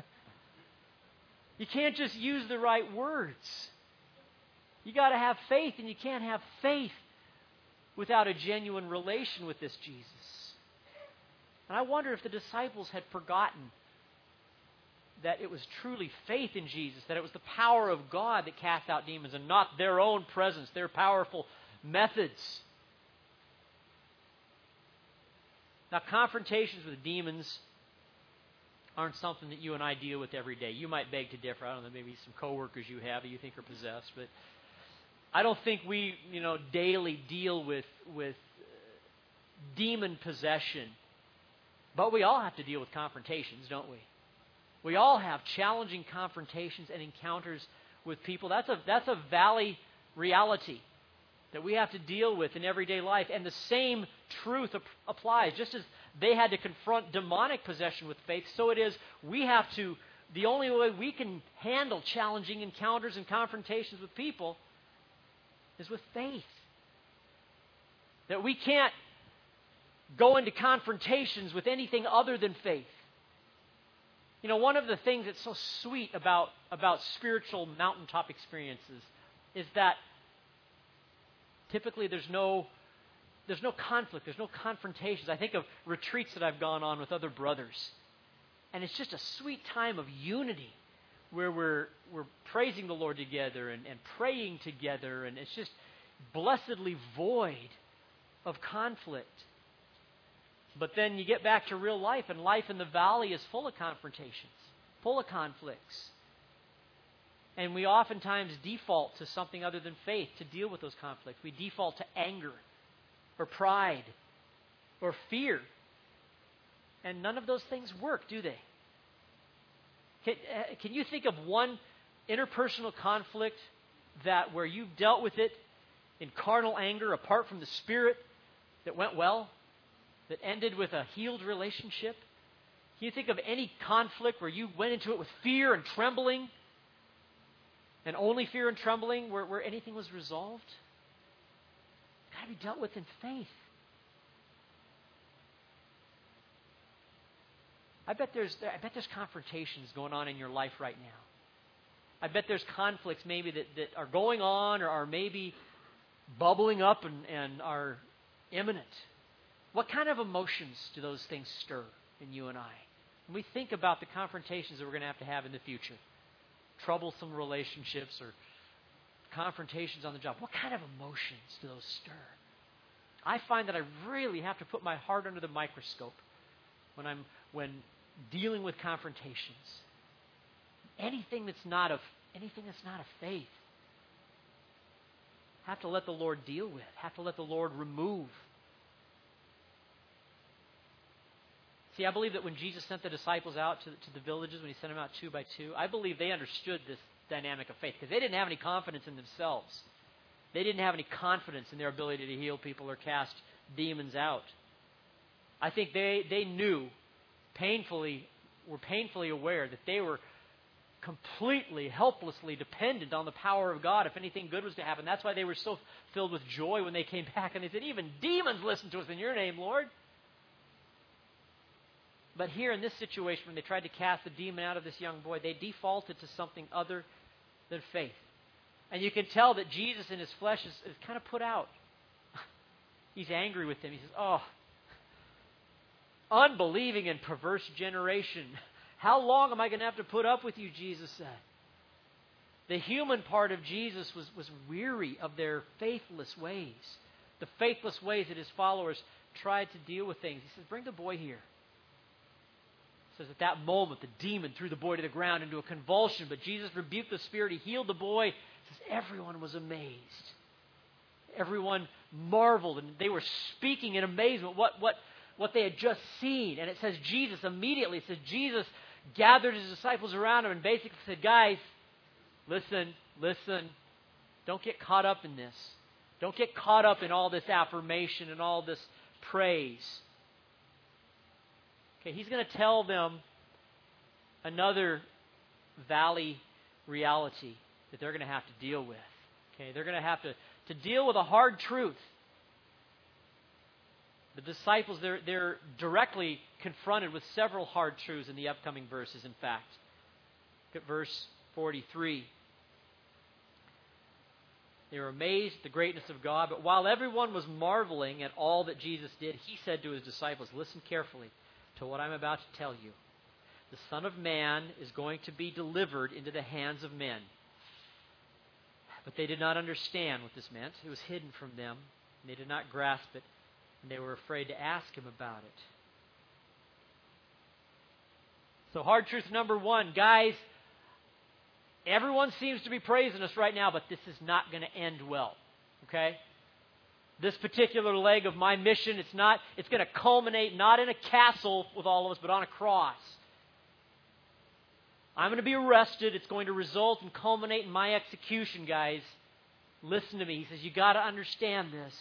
You can't just use the right words. You got to have faith, and you can't have faith without a genuine relation with this Jesus. And I wonder if the disciples had forgotten that it was truly faith in Jesus, that it was the power of God that cast out demons and not their own presence, their powerful methods. Now, confrontations with demons aren't something that you and I deal with every day. You might beg to differ. I don't know, maybe some coworkers you have that you think are possessed, but I don't think we, you know, daily deal with with demon possession. But we all have to deal with confrontations, don't we? We all have challenging confrontations and encounters with people. That's a that's a valley reality that we have to deal with in everyday life. And the same truth ap- applies. Just as they had to confront demonic possession with faith, so it is we have to, the only way we can handle challenging encounters and confrontations with people is with faith. That we can't go into confrontations with anything other than faith. You know, one of the things that's so sweet about, about spiritual mountaintop experiences is that typically there's no there's no conflict. There's no confrontations. I think of retreats that I've gone on with other brothers. And it's just a sweet time of unity where we're we're praising the Lord together and, and praying together. And it's just blessedly void of conflict. But then you get back to real life, and life in the valley is full of confrontations, full of conflicts. And we oftentimes default to something other than faith to deal with those conflicts. We default to anger or pride or fear. And none of those things work, do they? Can, uh, can you think of one interpersonal conflict that where you've dealt with it in carnal anger apart from the Spirit that went well, that ended with a healed relationship? Can you think of any conflict where you went into it with fear and trembling, and only fear and trembling where, where anything was resolved? It's got to be dealt with in faith. I bet there's I bet there's confrontations going on in your life right now. I bet there's conflicts maybe that, that are going on or are maybe bubbling up and, and are imminent. What kind of emotions do those things stir in you and I? When we think about the confrontations that we're going to have to have in the future, troublesome relationships or confrontations on the job, what kind of emotions do those stir? I find that I really have to put my heart under the microscope when I'm when dealing with confrontations. Anything that's not of anything that's not of faith, have to let the Lord deal with, have to let the Lord remove. See, I believe that when Jesus sent the disciples out to, to the villages, when he sent them out two by two, I believe they understood this dynamic of faith because they didn't have any confidence in themselves. They didn't have any confidence in their ability to heal people or cast demons out. I think they, they knew, painfully, were painfully aware that they were completely, helplessly dependent on the power of God if anything good was to happen. That's why they were so filled with joy when they came back and they said, even demons listen to us in your name, Lord. But here in this situation, when they tried to cast the demon out of this young boy, they defaulted to something other than faith. And you can tell that Jesus in his flesh is, is kind of put out. He's angry with them. He says, oh, unbelieving and perverse generation. How long am I going to have to put up with you, Jesus said. The human part of Jesus was, was weary of their faithless ways. The faithless ways that his followers tried to deal with things. He says, bring the boy here. It says at that moment, the demon threw the boy to the ground into a convulsion, but Jesus rebuked the spirit. He healed the boy. It says everyone was amazed. Everyone marveled, and they were speaking in amazement what, what, what they had just seen. And it says Jesus immediately, it says Jesus gathered his disciples around him and basically said, guys, listen, listen, don't get caught up in this. Don't get caught up in all this affirmation and all this praise. Okay, he's going to tell them another valley reality that they're going to have to deal with. Okay, they're going to have to, to deal with a hard truth. The disciples, they're, they're directly confronted with several hard truths in the upcoming verses, in fact. Look at verse forty-three. They were amazed at the greatness of God, but while everyone was marveling at all that Jesus did, he said to his disciples, listen carefully to what I'm about to tell you. The Son of Man is going to be delivered into the hands of men. But they did not understand what this meant. It was hidden from them, and they did not grasp it, and they were afraid to ask him about it. So hard truth number one, guys, everyone seems to be praising us right now, but this is not going to end well. Okay? This particular leg of my mission, it's not, it's going to culminate not in a castle with all of us, but on a cross. I'm going to be arrested. It's going to result and culminate in my execution, guys. Listen to me. He says, you got to understand this.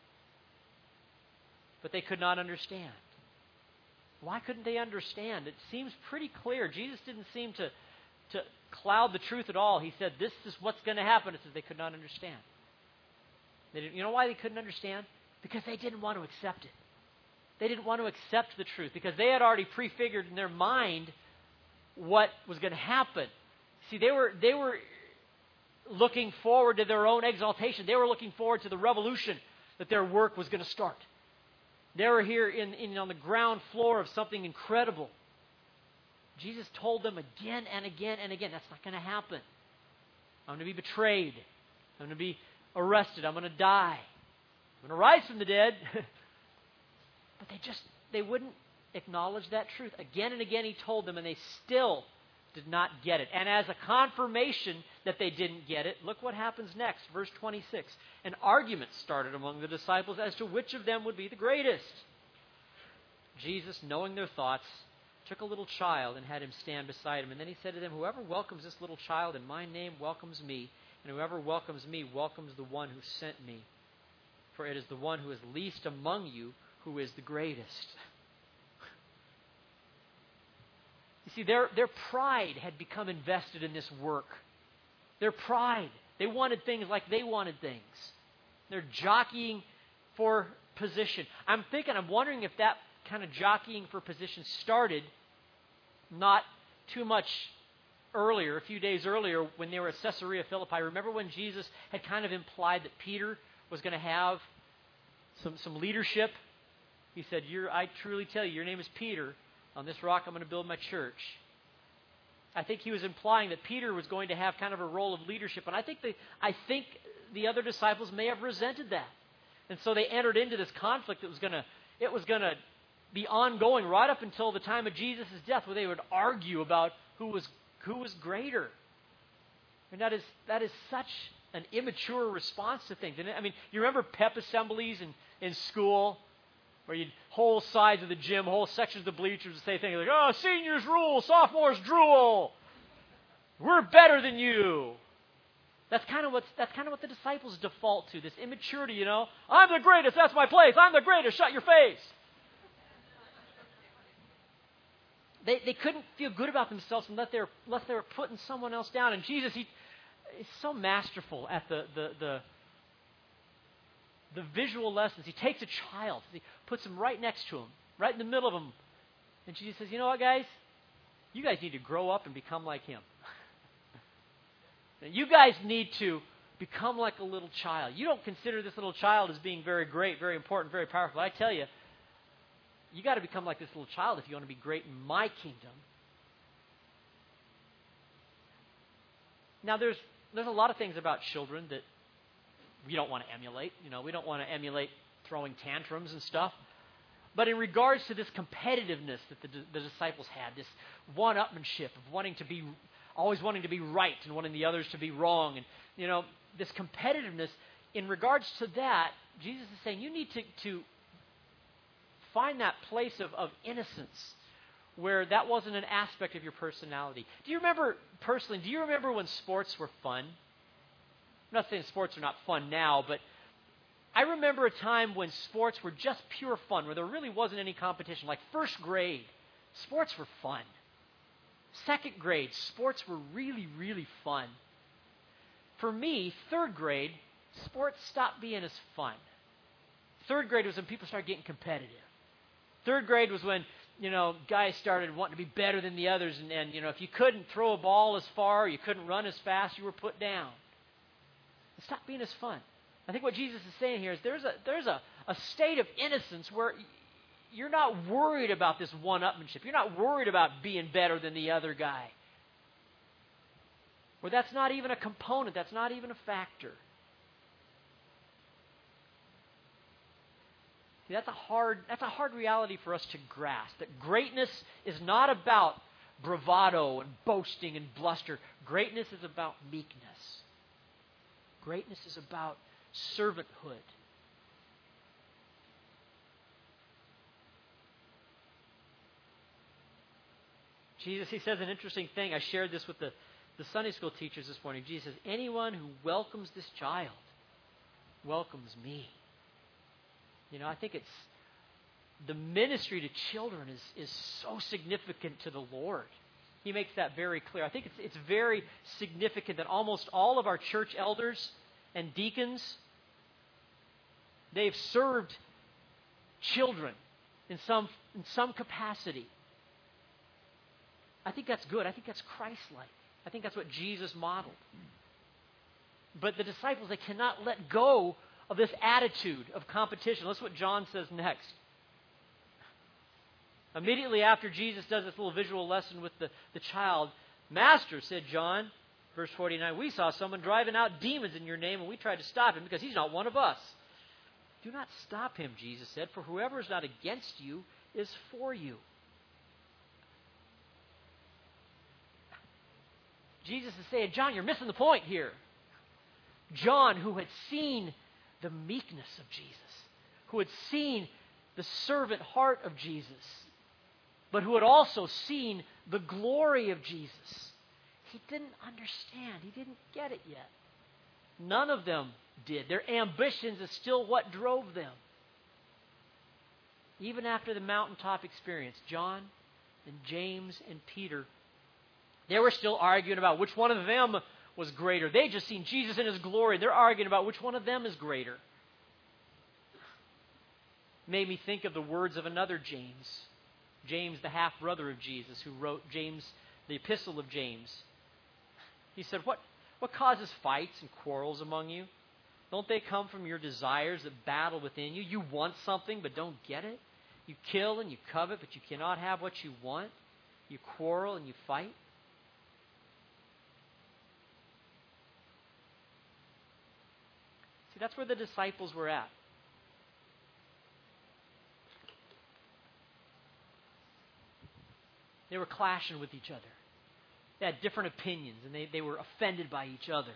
But they could not understand. Why couldn't they understand? It seems pretty clear. Jesus didn't seem to, to cloud the truth at all. He said, this is what's going to happen. It says they could not understand. They didn't, you know why they couldn't understand? Because they didn't want to accept it. They didn't want to accept the truth because they had already prefigured in their mind what was going to happen. See, they were they were looking forward to their own exaltation. They were looking forward to the revolution that their work was going to start. They were here in, in, on the ground floor of something incredible. Jesus told them again and again and again, that's not going to happen. I'm going to be betrayed. I'm going to be arrested. I'm going to die. I'm going to rise from the dead. But they just, they wouldn't acknowledge that truth. Again and again he told them, and they still did not get it. And as a confirmation that they didn't get it, look what happens next. Verse twenty-six. An argument started among the disciples as to which of them would be the greatest. Jesus, knowing their thoughts, took a little child and had him stand beside him. And then he said to them, whoever welcomes this little child in my name welcomes me, and whoever welcomes me welcomes the one who sent me. For it is the one who is least among you who is the greatest. You see, their, their pride had become invested in this work. Their pride. They wanted things like they wanted things. They're jockeying for position. I'm thinking, I'm wondering if that kind of jockeying for position started not too much earlier, a few days earlier when they were at Caesarea Philippi. Remember when Jesus had kind of implied that Peter was going to have some, some leadership? He said, You're, I truly tell you, your name is Peter. On this rock I'm going to build my church. I think he was implying that Peter was going to have kind of a role of leadership. And I think the, I think the other disciples may have resented that. And so they entered into this conflict that was going to, it was going to be ongoing right up until the time of Jesus' death, where they would argue about who was who was greater. And that is that is such an immature response to things. And I mean, you remember pep assemblies in, in school, where you'd whole sides of the gym, whole sections of the bleachers would say things like, oh, seniors rule, sophomores drool. We're better than you. That's kind of what's that's kind of what the disciples default to, this immaturity, you know. I'm the greatest, that's my place. I'm the greatest, shut your face. They they couldn't feel good about themselves unless they were, unless they were putting someone else down. And Jesus, he is so masterful at the, the, the, the visual lessons. He takes a child, he puts him right next to him, right in the middle of him. And Jesus says, you know what, guys? You guys need to grow up and become like him. You guys need to become like a little child. You don't consider this little child as being very great, very important, very powerful. I tell you, you got to become like this little child if you want to be great in my kingdom. Now, there's there's a lot of things about children that we don't want to emulate. You know, we don't want to emulate throwing tantrums and stuff. But in regards to this competitiveness that the, the disciples had, this one-upmanship of wanting to be, always wanting to be right and wanting the others to be wrong, and you know, this competitiveness, in regards to that, Jesus is saying you need to, to find that place of, of innocence where that wasn't an aspect of your personality. Do you remember, personally, do you remember when sports were fun? I'm not saying sports are not fun now, but I remember a time when sports were just pure fun, where there really wasn't any competition. Like first grade, sports were fun. Second grade, sports were really, really fun. For me, third grade, sports stopped being as fun. Third grade was when people started getting competitive. Third grade was when, you know, guys started wanting to be better than the others. And, and, you know, if you couldn't throw a ball as far, you couldn't run as fast, you were put down. It stopped being as fun. I think what Jesus is saying here is there's a there's a, a state of innocence where you're not worried about this one-upmanship. You're not worried about being better than the other guy. Where that's not even a component. That's not even a factor. See, that's a hard that's a hard reality for us to grasp. That greatness is not about bravado and boasting and bluster. Greatness is about meekness. Greatness is about servanthood. Jesus, he says an interesting thing. I shared this with the, the Sunday school teachers this morning. Jesus says, anyone who welcomes this child welcomes me. You know, I think it's the ministry to children is, is so significant to the Lord. He makes that very clear. I think it's it's very significant that almost all of our church elders and deacons, they've served children in some in some capacity. I think that's good. I think that's Christ-like. I think that's what Jesus modeled. But the disciples, they cannot let go of this attitude of competition. Listen what John says next. Immediately after Jesus does this little visual lesson with the, the child, Master, said John, verse forty-nine, we saw someone driving out demons in your name, and we tried to stop him because he's not one of us. Do not stop him, Jesus said, for whoever is not against you is for you. Jesus is saying, John, you're missing the point here. John, who had seen the meekness of Jesus, who had seen the servant heart of Jesus, but who had also seen the glory of Jesus, he didn't understand. He didn't get it yet. None of them did. Their ambitions is still what drove them. Even after the mountaintop experience, John and James and Peter, they were still arguing about which one of them was greater. They just seen Jesus in His glory. They're arguing about which one of them is greater. Made me think of the words of another James. James, the half-brother of Jesus, who wrote James, the epistle of James. He said, what, what causes fights and quarrels among you? Don't they come from your desires that battle within you? You want something but don't get it. You kill and you covet, but you cannot have what you want. You quarrel and you fight. See, that's where the disciples were at. They were clashing with each other. They had different opinions, and they, they were offended by each other.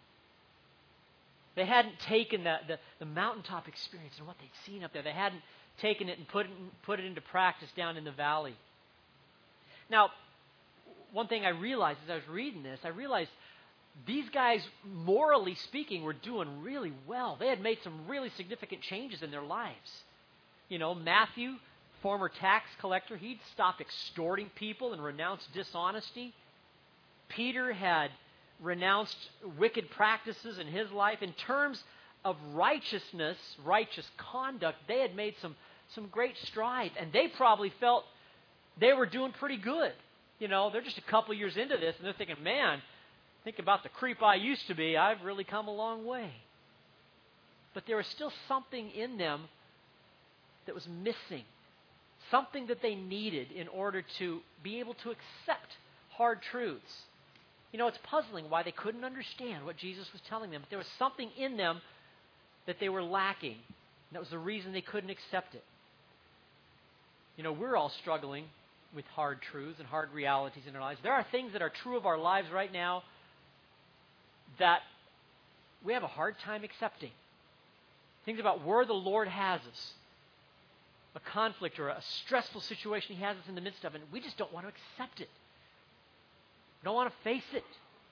They hadn't taken the, the, the mountaintop experience and what they'd seen up there. They hadn't taken it and put it, put it into practice down in the valley. Now, one thing I realized as I was reading this, I realized these guys, morally speaking, were doing really well. They had made some really significant changes in their lives. You know, Matthew, former tax collector, he'd stopped extorting people and renounced dishonesty. Peter had renounced wicked practices in his life. In terms of righteousness, righteous conduct, they had made some, some great strides. And they probably felt they were doing pretty good. You know, they're just a couple years into this, and they're thinking, man, think about the creep I used to be. I've really come a long way. But there was still something in them that was missing. Something that they needed in order to be able to accept hard truths. You know, it's puzzling why they couldn't understand what Jesus was telling them. But there was something in them that they were lacking. And that was the reason they couldn't accept it. You know, we're all struggling with hard truths and hard realities in our lives. There are things that are true of our lives right now that we have a hard time accepting. Things about where the Lord has us. A conflict or a stressful situation He has us in the midst of, and we just don't want to accept it. We don't want to face it.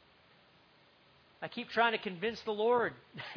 I keep trying to convince the Lord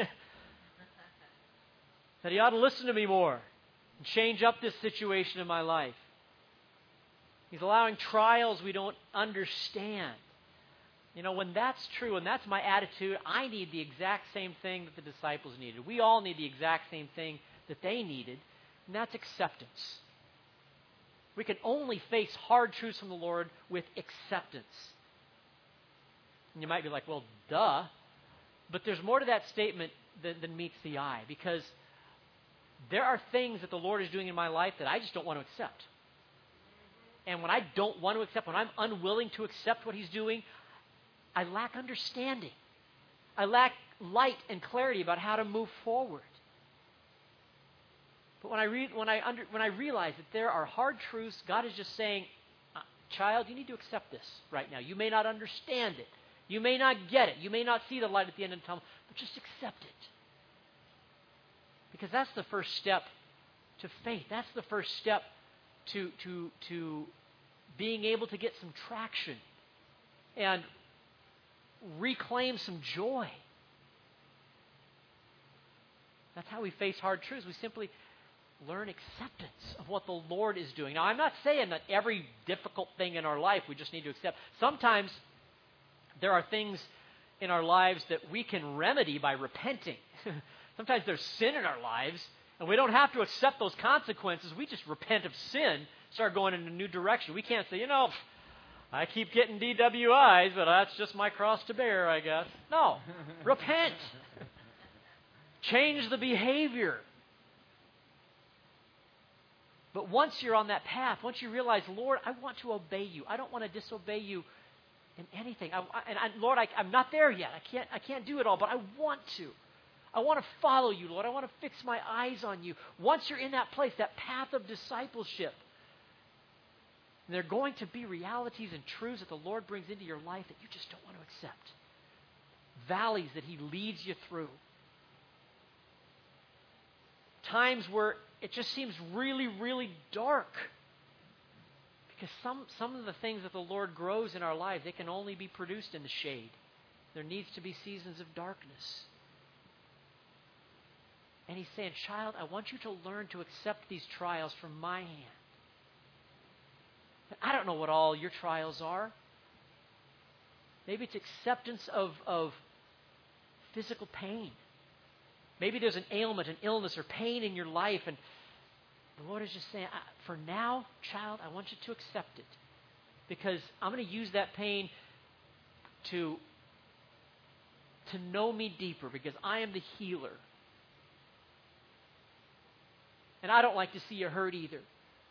that He ought to listen to me more and change up this situation in my life. He's allowing trials we don't understand. You know, when that's true, and that's my attitude, I need the exact same thing that the disciples needed. We all need the exact same thing that they needed, and that's acceptance. We can only face hard truths from the Lord with acceptance. And you might be like, well, duh. But there's more to that statement than, than meets the eye, because there are things that the Lord is doing in my life that I just don't want to accept. And when I don't want to accept, when I'm unwilling to accept what He's doing, I lack understanding. I lack light and clarity about how to move forward. But when I read, when I under, when I realize that there are hard truths, God is just saying, child, you need to accept this right now. You may not understand it. You may not get it. You may not see the light at the end of the tunnel, but just accept it. Because that's the first step to faith. That's the first step to to to being able to get some traction and reclaim some joy. That's how we face hard truths. We simply learn acceptance of what the Lord is doing. Now, I'm not saying that every difficult thing in our life we just need to accept. Sometimes there are things in our lives that we can remedy by repenting. Sometimes there's sin in our lives, and we don't have to accept those consequences. We just repent of sin, start going in a new direction. We can't say, you know, I keep getting D W Is, but that's just my cross to bear, I guess. No, repent. Change the behavior. But once you're on that path, once you realize, Lord, I want to obey you. I don't want to disobey you in anything. I, I, and I, Lord, I, I'm not there yet. I can't, I can't do it all, but I want to. I want to follow you, Lord. I want to fix my eyes on you. Once you're in that place, that path of discipleship, and there are going to be realities and truths that the Lord brings into your life that you just don't want to accept. Valleys that He leads you through. Times where it just seems really, really dark. Because some, some of the things that the Lord grows in our lives, they can only be produced in the shade. There needs to be seasons of darkness. And He's saying, child, I want you to learn to accept these trials from my hand. I don't know what all your trials are. Maybe it's acceptance of, of physical pain. Maybe there's an ailment, an illness, or pain in your life, and the Lord is just saying, for now, child, I want you to accept it. Because I'm going to use that pain to, to know me deeper, because I am the healer. And I don't like to see you hurt either.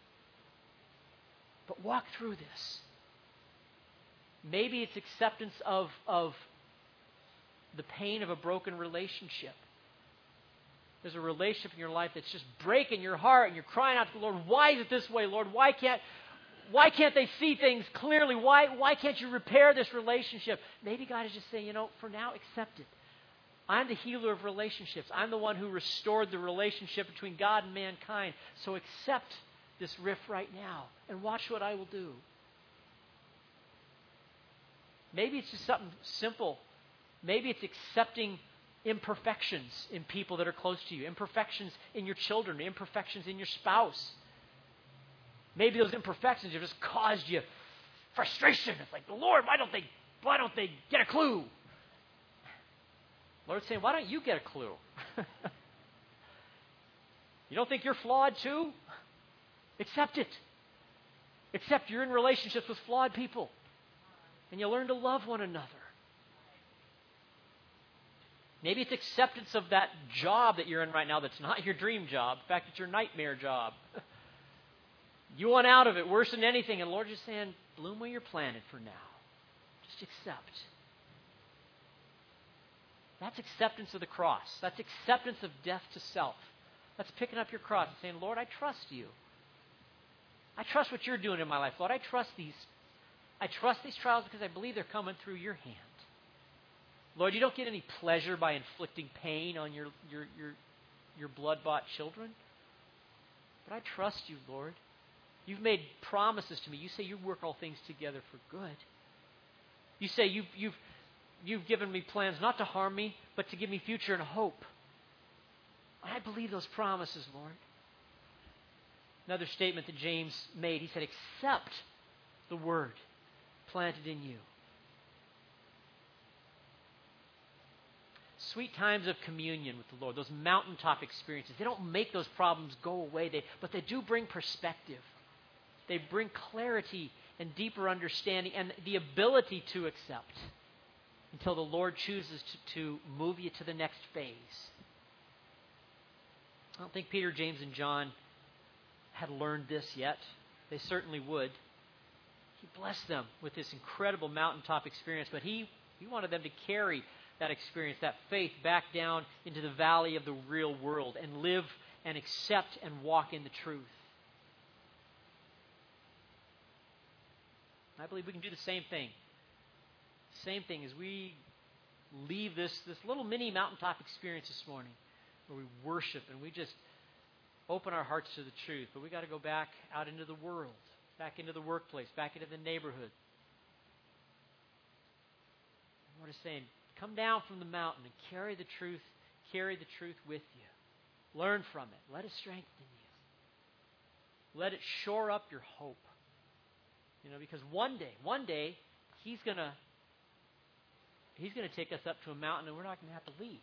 But walk through this. Maybe it's acceptance of, of the pain of a broken relationship. There's a relationship in your life that's just breaking your heart, and you're crying out to the Lord, why is it this way, Lord? Why can't, why can't they see things clearly? Why, why can't you repair this relationship? Maybe God is just saying, you know, for now, accept it. I'm the healer of relationships. I'm the one who restored the relationship between God and mankind. So accept this rift right now and watch what I will do. Maybe it's just something simple. Maybe it's accepting imperfections in people that are close to you, imperfections in your children, imperfections in your spouse. Maybe those imperfections have just caused you frustration. It's like, Lord, why don't they, why don't they get a clue? Lord's saying, why don't you get a clue? You don't think you're flawed too? Accept it. Accept you're in relationships with flawed people. And you learn to love one another. Maybe it's acceptance of that job that you're in right now that's not your dream job. In fact, it's your nightmare job. You want out of it worse than anything. And the Lord's just saying, bloom where you're planted for now. Just accept. That's acceptance of the cross. That's acceptance of death to self. That's picking up your cross and saying, Lord, I trust you. I trust what you're doing in my life. Lord, I trust these. I trust these trials because I believe they're coming through your hand. Lord, you don't get any pleasure by inflicting pain on your, your, your, your blood-bought children. But I trust you, Lord. You've made promises to me. You say you work all things together for good. You say you've, you've, you've given me plans not to harm me, but to give me future and hope. I believe those promises, Lord. Another statement that James made, he said, accept the word planted in you. Sweet times of communion with the Lord, those mountaintop experiences, they don't make those problems go away, they, but they do bring perspective. They bring clarity and deeper understanding and the ability to accept until the Lord chooses to, to move you to the next phase. I don't think Peter, James, and John had learned this yet. They certainly would. He blessed them with this incredible mountaintop experience, but he, he wanted them to carry that experience, that faith, back down into the valley of the real world and live and accept and walk in the truth. I believe we can do the same thing. Same thing as we leave this, this little mini mountaintop experience this morning where we worship and we just open our hearts to the truth. But we got to go back out into the world, back into the workplace, back into the neighborhood. Lord is saying, come down from the mountain and carry the truth, carry the truth with you. Learn from it. Let it strengthen you. Let it shore up your hope. You know, because one day, one day, He's gonna He's gonna take us up to a mountain and we're not gonna have to leave.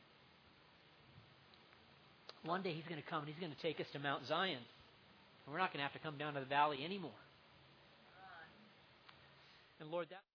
One day He's gonna come and He's gonna take us to Mount Zion. And we're not gonna have to come down to the valley anymore. And Lord, that